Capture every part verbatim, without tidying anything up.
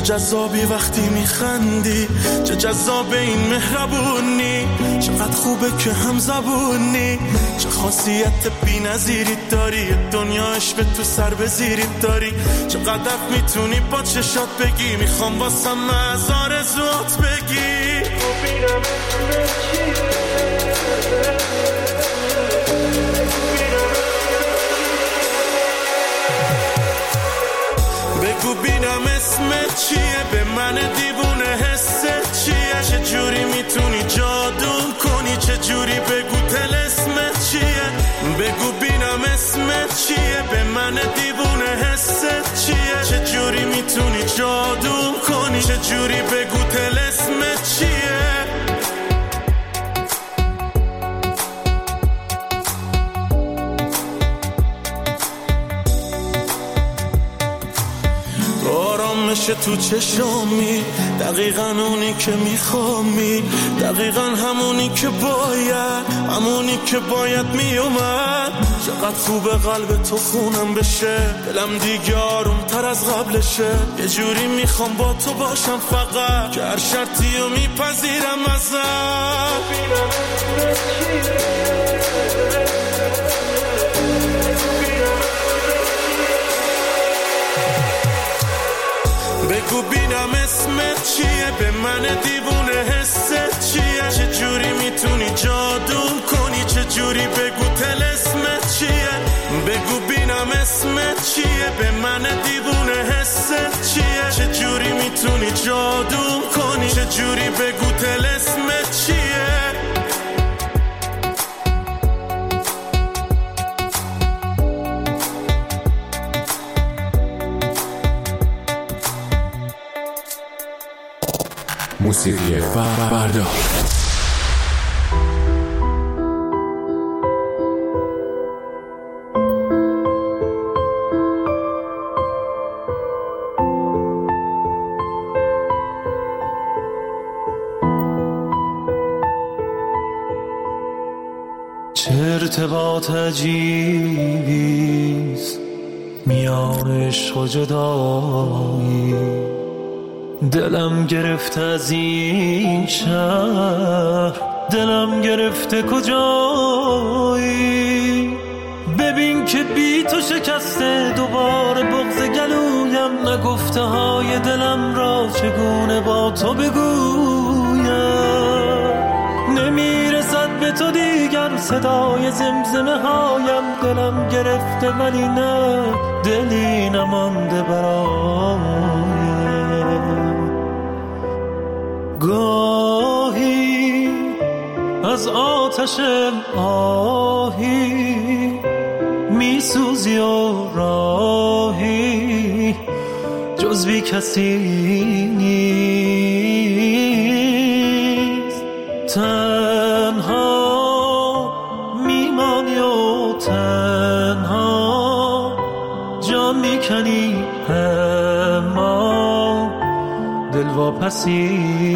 جذابی وقتی میخندی، چه جذاب این مهربونی، چقدر خوبه که هم زبونی، چه خاصیت بی نظیری داری، دنیاش به تو سر بزیری داری، چقدر میتونی با چشات بگی، میخوام واسم از آرزوات بگی. بگو بینم اسمت چیه، به من دیوونه حست چیه، چه جوری میتونی جادو کنی، چه جوری بگو طلسمت چیه، بگو بینم اسمت چیه، به من دیوونه حست چیه، چه جوری میتونی جادو کنی، چه جوری بگو طلسمت چیه. آرامش تو چشامی، دقیقاً اونی که میخوامی، دقیقاً همونی که باید، همونی که باید میومد. چقدر خوبه قلب تو خونم بشه، دلم دیگه آروم تر از قبلشه، یه جوری میخوام با تو باشم فقط، که هر شرطی رو میپذیرم ازت. بگو بینم اسمت چیه، به من دیوونه حست چیه، چه جوری میتونی جادو کنی، چه جوری بگو طلسمت چیه، بگو بینم اسمت چیه، به من دیوونه حست چیه، چه جوری میتونی جادو کنی، چه جوری بگو طلسمت چیه. موسیقی فردا. چه ارتباط عجیبیست میان عشق و جدایی، دلم گرفته از این شهر، دلم گرفته کجایی، ببین که بی تو شکسته دوباره بغض گلویم، نگفته های دلم را چگونه با تو بگویم، نمیرسد به تو دیگر صدای زمزمه هایم، دلم گرفته ولی نه دلی نمانده برایم. گاهی از آتش آهی میسوزی و راهی جز بی کسی نیست، تنها میمانی و تنها جان میکنی، اما دل واپسی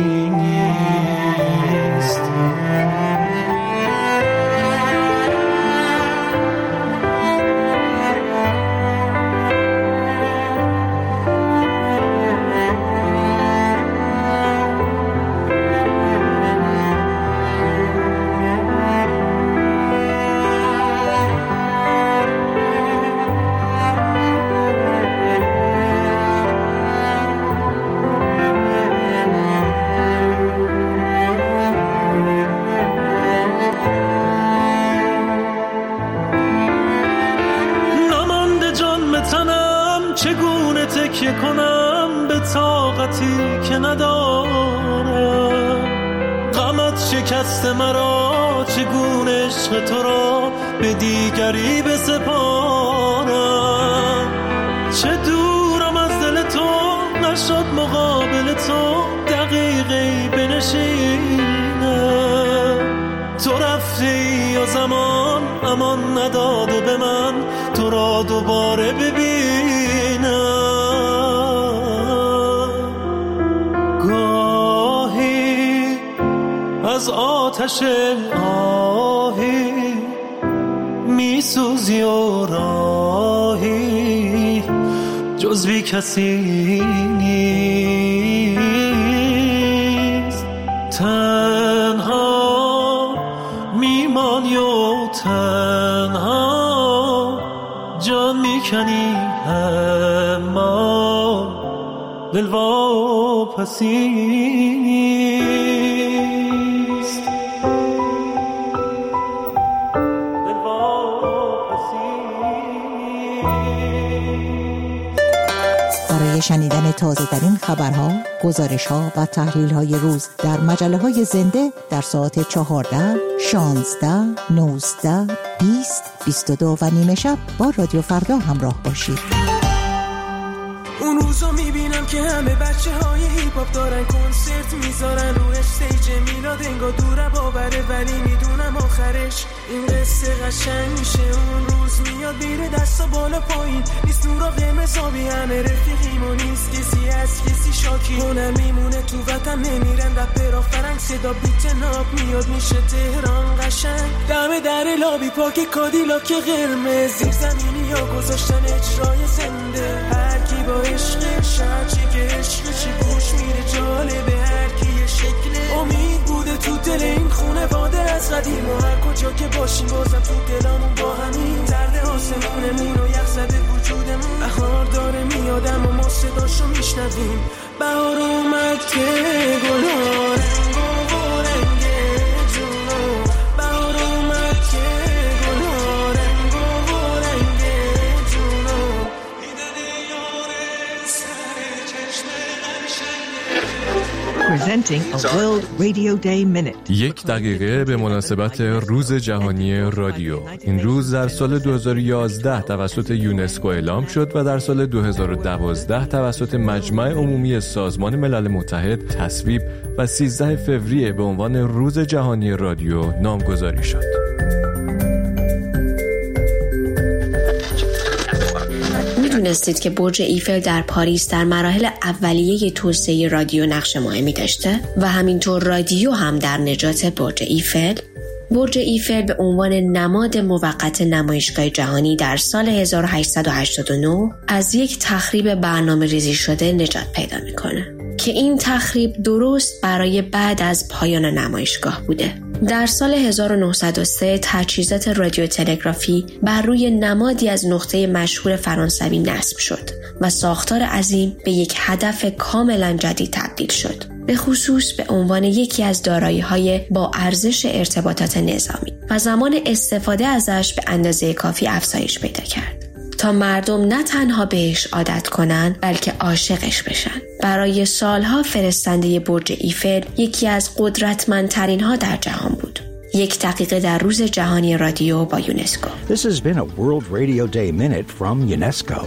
نیست. چگونه تکیه کنم به طاقتی که ندارم، غمت شکست مرا، چگونه عشق تو را به دیگری بسپارم، چه دورم از دل تو، نشد مقابل تو دقیقی بنشینم، تو رفتی و زمان امان نداد و به من تو را دوباره ببینم. گاهی از آتش آهی میسوزی و راهی جز بی کسی نیست. میمانی و تنها جان میکنی اما دل واپسی نیست. دل واپسی برای شنیدن تازه ترین خبرها، گزارش‌ها و تحلیل‌های روز در مجله‌های زنده در ساعت چهارده، شانزده، نوزده، بیست، بیست و دو و نیمه شب با رادیو فردا همراه باشید. اون روزا میبینم که همه بچه های هیپ هاپ دارن کنسرت میذارن رو استیج میلاد، انگار دوره باوره ولی میدونم آخرش این قصه قشنگ میشه. اون روز میاد میره دستا بالا پایین، نیست نورا قرمزابی، همه رفیقیم و نیست کسی از کسی شاکی. اونم میمونه تو وطن نمیرن رپرها فرنگ، صدا بیت ناب میاد میشه تهران قشنگ. دم در لابی پاک کادیلاک قرمز، زیر زمینی ها گذاشتن اجرای زنده. هر کی با عشقش هرچی که عشقشی گوش میره جالبه، هر کی یه شکل امید بوده تو دل این خونه واده از قدیم. و هر کجا که باشیم بازم تو دلامون با همین درد آسمونمون و یخ زده وجودمون. بهار داره میادم و ما صداشو میشنویم. بهار اومد که گلها رنگ و رنگه جونو، بهار اومد که گلها رنگ و رنگه جونو. Presenting a World Radio Day Minute. یک دقیقه به مناسبت روز جهانی رادیو. این روز در سال دو هزار و یازده توسط یونسکو اعلام شد و در سال دو هزار و دوازده توسط مجمع عمومی سازمان ملل متحد تصویب و سیزده فوریه به عنوان روز جهانی رادیو نامگذاری شد. میدونستید که برج ایفل در پاریس در مراحل اولیه توسعه رادیو نقش مهمی داشته و همینطور رادیو هم در نجات برج ایفل؟ برج ایفل به عنوان نماد موقت نمایشگاه جهانی در سال هزار و هشتصد و هشتاد و نه از یک تخریب برنامه ریزی شده نجات پیدا میکنه که این تخریب درست برای بعد از پایان نمایشگاه بوده. در سال هزار و نهصد و سه تجهیزات رادیو تلگرافی بر روی نمادی از نقطه مشهور فرانسوی نصب شد و ساختار عظیم به یک هدف کاملا جدید تبدیل شد، به خصوص به عنوان یکی از دارایی‌های با ارزش ارتباطات نظامی و زمان استفاده ازش به اندازه کافی افزایش پیدا کرد تا مردم نه تنها بهش عادت کنن بلکه عاشقش بشن. برای سالها فرستنده برج ایفل یکی از قدرتمندترین ها در جهان بود. یک دقیقه در روز جهانی رادیو با یونسکو. This has been a World Radio Day Minute from UNESCO.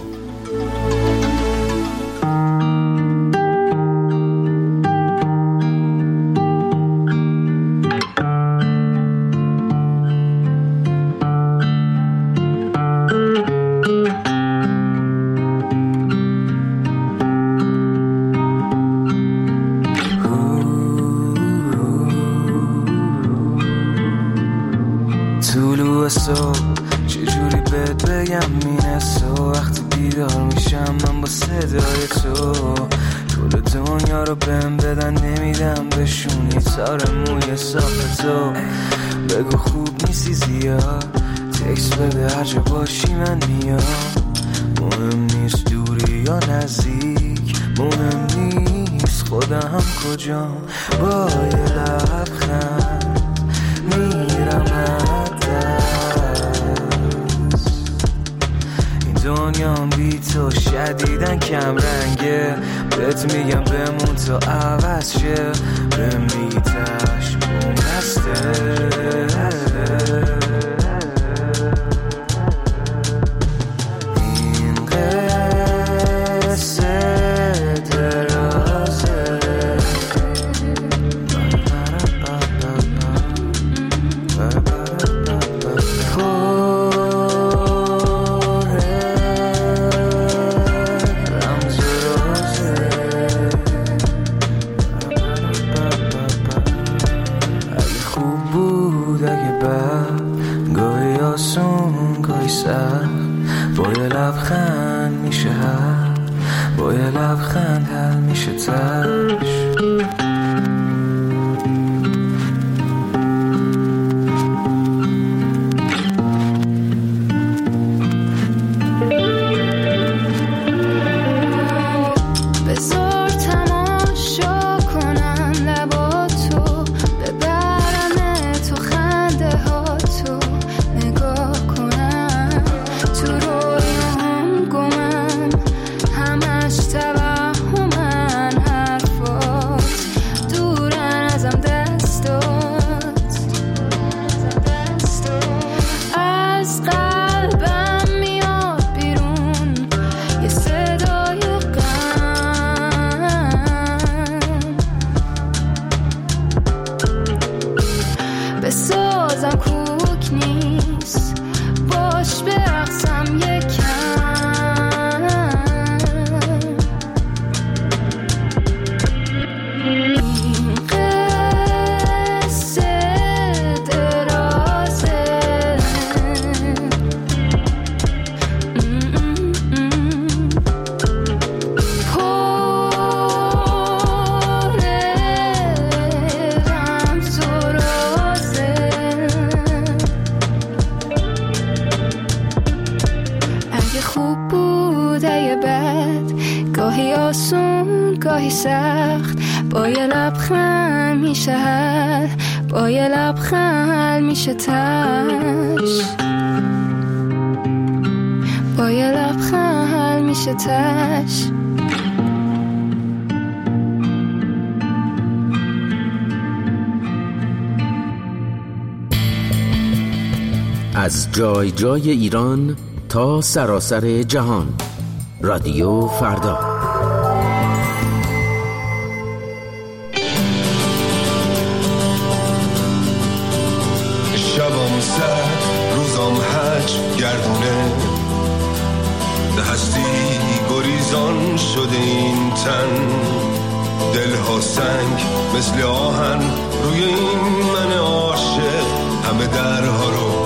طلوع صبح چجوری بهت بگم مینسه وقتی بیدار میشم من با صدای تو کل دنیا رو بهم بدن نمیدم بشونی تار موی صاف تو. بگو خوب نیستی زیاد تکس بده هر جا باشی من میام. مهم نیست دوری یا نزدیک، مهم نیست خودم کجام. با یه لبخند میرم دنیام بی تو شدیدن کم رنگه، بهت میگم بمون تا عوض شه. بمیتش بون دسته این قصه درازه. گاهی آسون گاهی سخت، با یه لبخند میشه حل، با یه لبخند حل میشه تش. نیست باش برقصم یکم این قصه درازه گاهی آسون گاهی سخت با یه لبخند میشه حل با یه لبخند میشه تش با یه لبخند میشه تش از جای جای ایران تا سراسر جهان، رادیو فردا. شبم سر روزم هج گردونه به هستی گریزان شده این تن دلها سنگ مثل آهن روی این من عاشق همه درها رو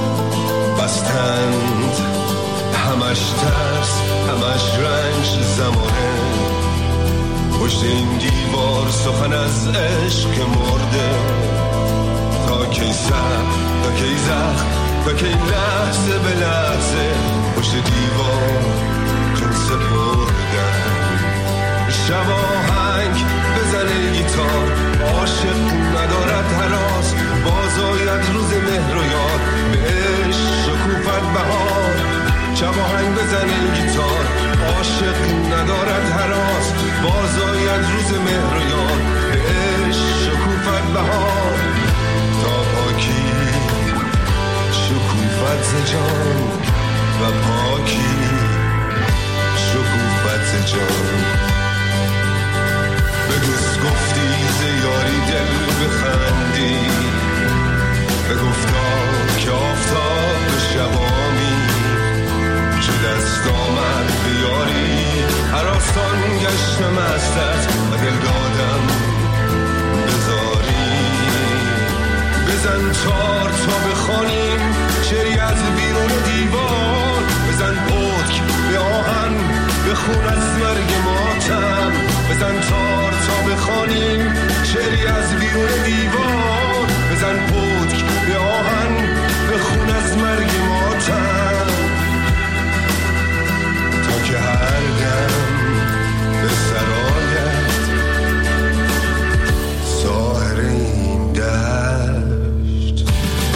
بستند همش ترس همش رنج زمانه پشت این دیوار سخن از عشق مرده تا کی سر تا کی زخم تا کی لحظه به لحظه پشت دیوار جون سپردن شب آهنگ بزنه گیتار عاشق ندارد هراس باز آید روز مهر و یاد به عشق شکوفت بهار شب آهنگ بزنه گیتار عاشق ندارد هراس باز آید روز مهر و یاد به عشق شکوفت بهار تا پاکی شکوفت ز جان و پاکی شکوفت ز جان به دوست گفتی ز یاری دل بخندی به گفتا که آفتاب به شبامی چه دست آمد به یاری هراسان گشتم از دست و دل دادم بذاری بزن تار تا بخوانیم شعری از بیرون دیوار بزن پتک به آهن بخون از مرگ ماتم بزن تار تا بخوانیم شعری از بیرون دیوار بزن پتک به آهن بخون از مرگ ماتم تا که هر دم به سرایت ساحر این دشت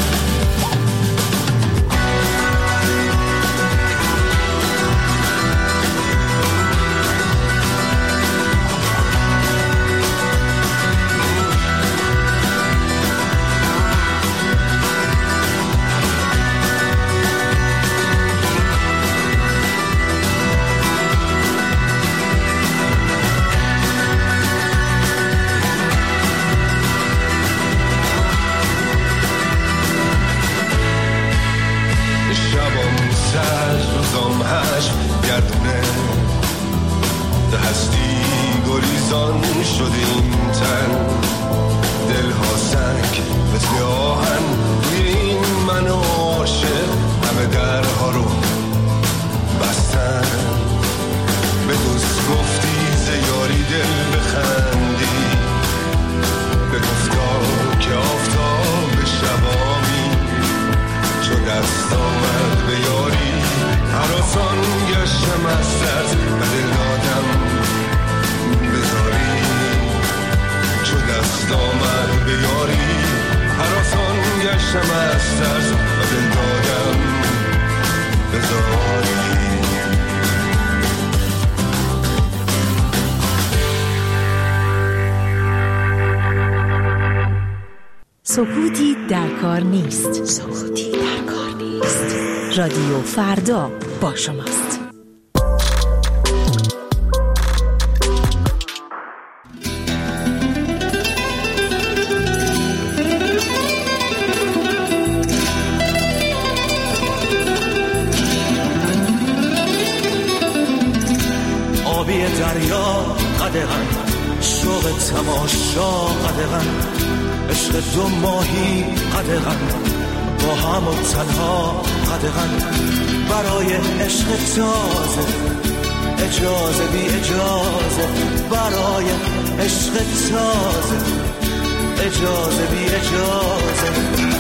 گردونه ده هستی گریزان شد این تن دلها سنگ مثل آهن روی این من عاشق همه درها رو بستن به دوست گفتی ز یاری دل بخندی به گفتا که آفتاب شبامی چو دست آمد به یاری هراسان گشتم از دست و دل دادم بذاری چو دست آمد به یاری هراسان گشتم از دست و دل دادم بذاری سکوتی در کار نیست سکوتی در کار نیست رادیو فردا با شماست. دریا قدغن، شوق تماشا قدغن، عشق دو ماهی قدغن، با هم و تنها قدغن، برای عشق تازه اجازه بی اجازه، برای عشق تازه اجازه بی اجازه.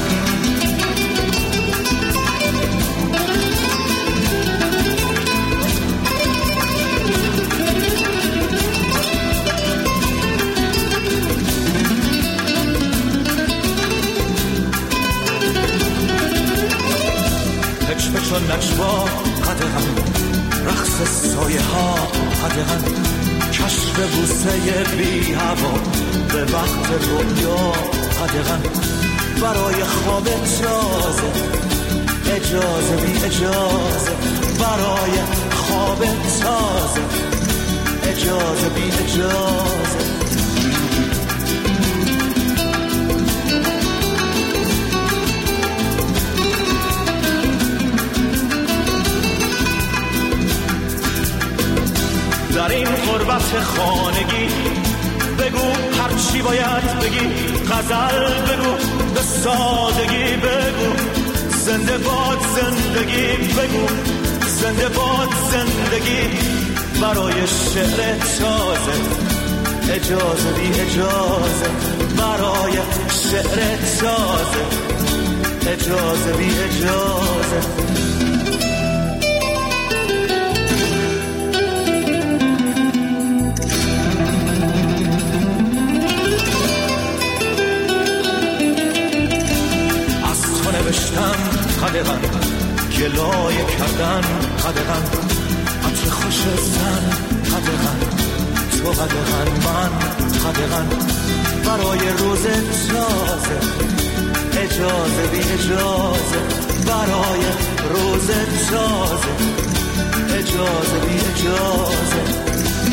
پچ و نجوا قدغن، رقص سایه ها قدغن، کشف بوسه بی هوا به وقت رویا قدغن، برای خواب تازه اجازه بی اجازه، برای خواب تازه اجازه بی اجازه. در این غربت خانگی بگو هر چی باید بگی، غزل بگو به سادگی بگو، زنده باد زندگی بگو، زنده باد زندگی، برای شعر تازه اجازه بی اجازه، برای شعر تازه اجازه بی اجازه. نوشتم قدغن، گلای کردن قدغن، عطر خوش زن قدغن، تو قدغن من قدغن، برای روز تازه اجازه بی اجازه، برای روز تازه اجازه بی اجازه.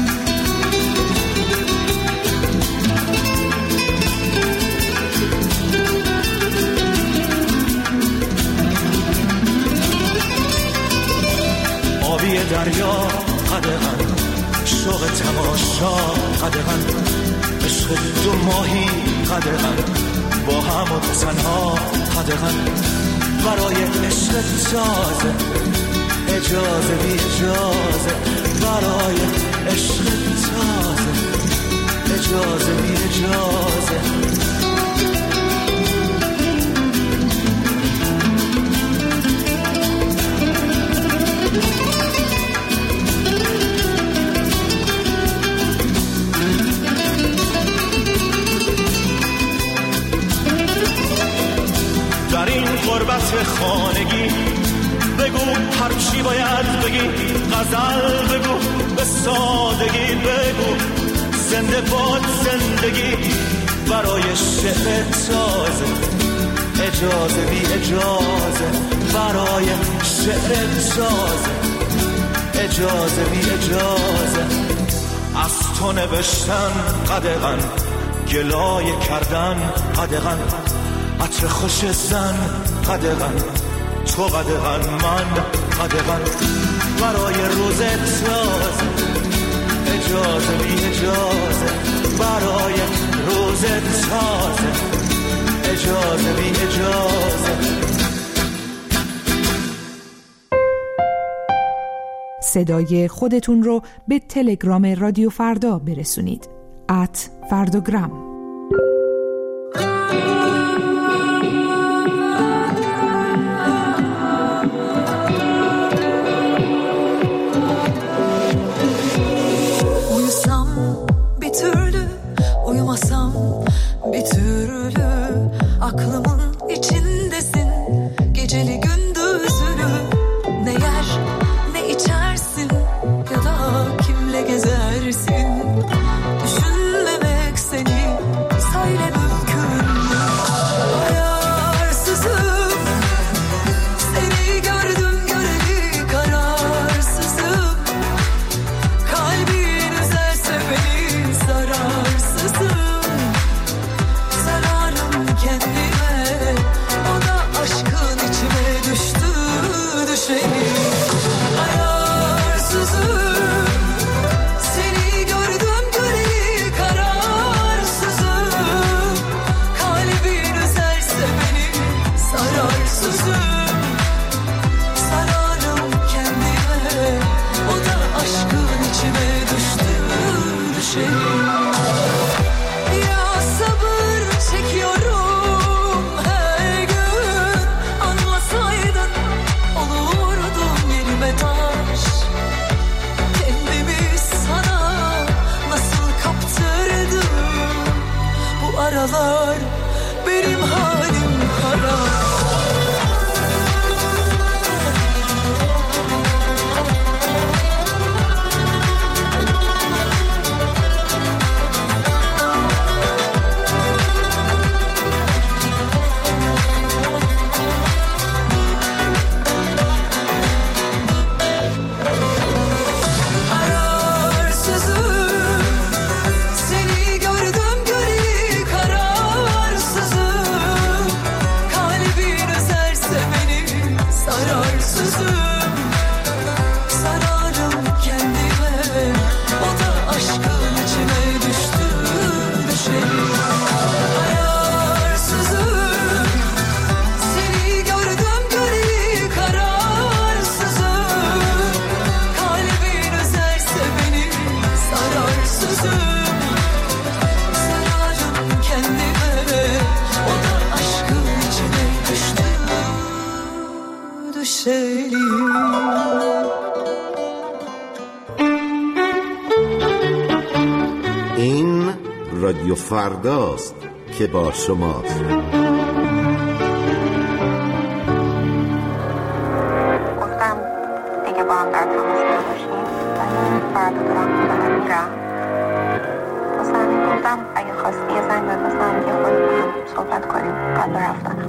آبی دریا قدغن، شوق تماشا قدغن، عشق دو ماهی قدغن، با هم و تنها قدغن، برای عشق تازه اجازه بی اجازه، برای عشق تازه اجازه بی اجازه. در این غربت خانگی بگو هر چی باید بگی، غزل بگو به سادگی بگو، زنده باد زندگی، برای شعر تازه اجازه بی اجازه، برای شعر تازه اجازه بی اجازه. از تو نوشتن قدغن، گلای کردن قدغن، عطر خوش زن قدغن، تو قدغن من قدغن، برای روز تازه اجازه بی اجازه، برای روز تازه اجازه بی اجازه. صدای خودتون رو به تلگرام رادیو فردا برسونید. ات فرداگرام. Bir türlü aklımın içindesin, geceli gündüzünü ne yer ne içersin ya da kimle gezersin, düşünmemek seni شعری. این رادیو فرداست که با شماست. گفتم دیگه با هم در تماس نباشیم ولی فردا دارم دارم میرم. واسه همین گفتم اگه خواستی یه زنگ بزنم یه خود با هم صحبت کنیم قبل رفتنم.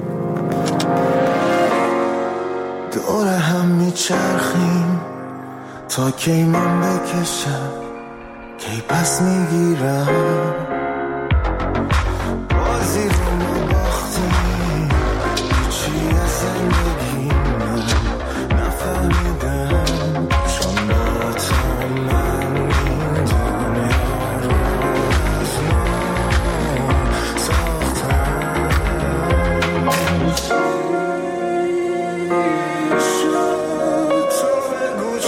دور هم میچرخیم تا کی من بکشم کی پس میگیرم بازی رو ما باختیم چی از زندگی من نفهمیدم چون با تو من این دنیا رو از نو ساختم. شد تو بگو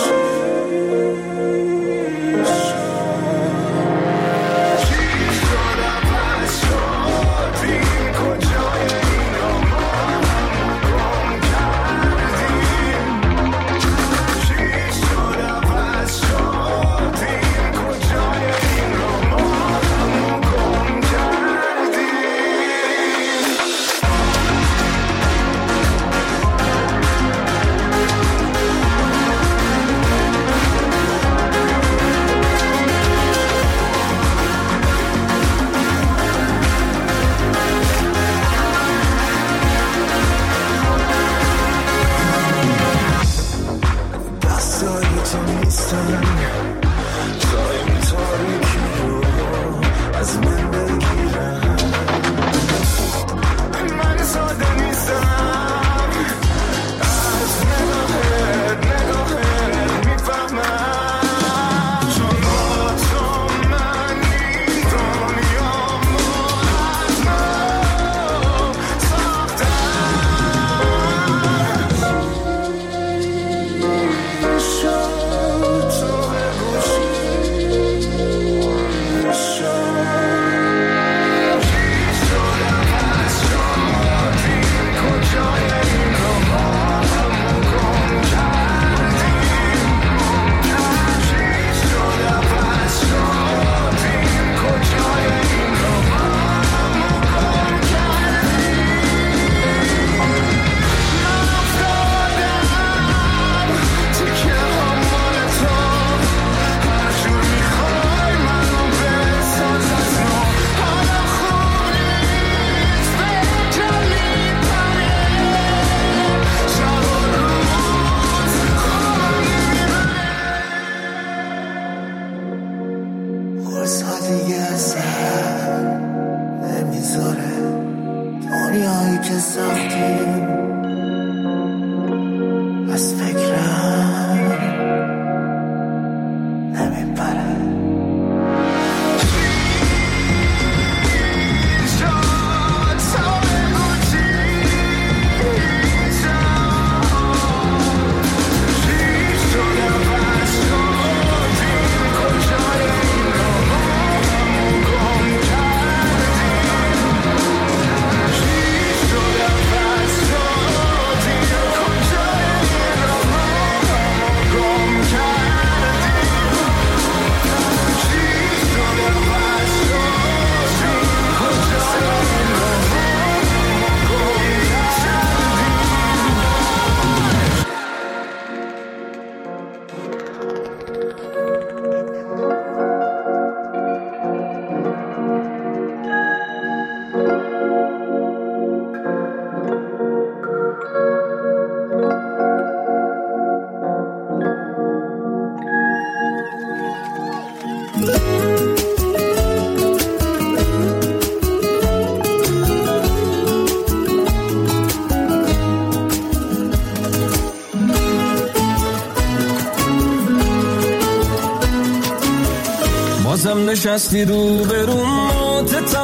بازم نشستی رو بروم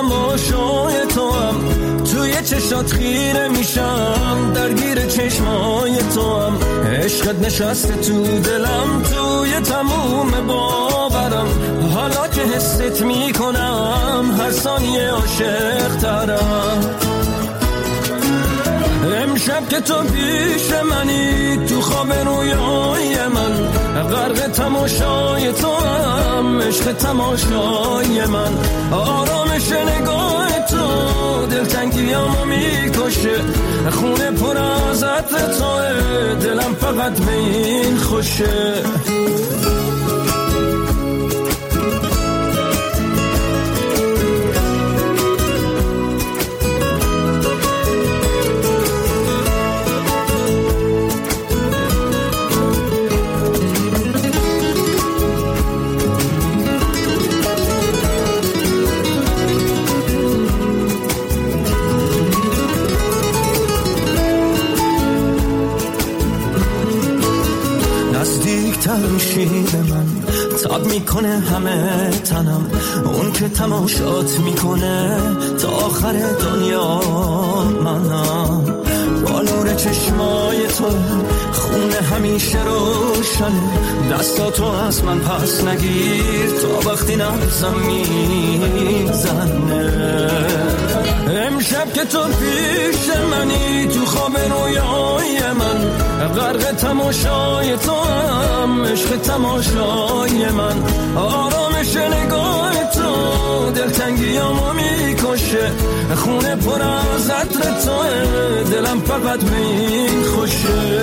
تماشای تو هم توی چشات خیره میشم درگیر چشمای تو هم عشقت نشسته تو دلم توی تموم باورم حالا که حست میکنم هر ثانیه عاشق ترم امشب که تو پیش منی تو خواب رویای من غرق تماشای تو هم عشق تماشای من آرامش نگاه تو دلتنگیامو میکشه خونه پر از عطر توه دلم فقط به این خوشه میشی به من تاب میکنه همه تنم اون که تماشات میکنه تا آخر دنیا منم با نور چشمای تو خونه همیشه روشنه دستاتو از من پس نگیر تا وقتی نبزم میزنه امشب که تو پیش منی تو خواب رویای من غرق تماشای تو هم عشق تماشای من آرامش نگاه تو دلتنگیامو میکشه خونه پر از عطر توه دلم فقط به این خوشه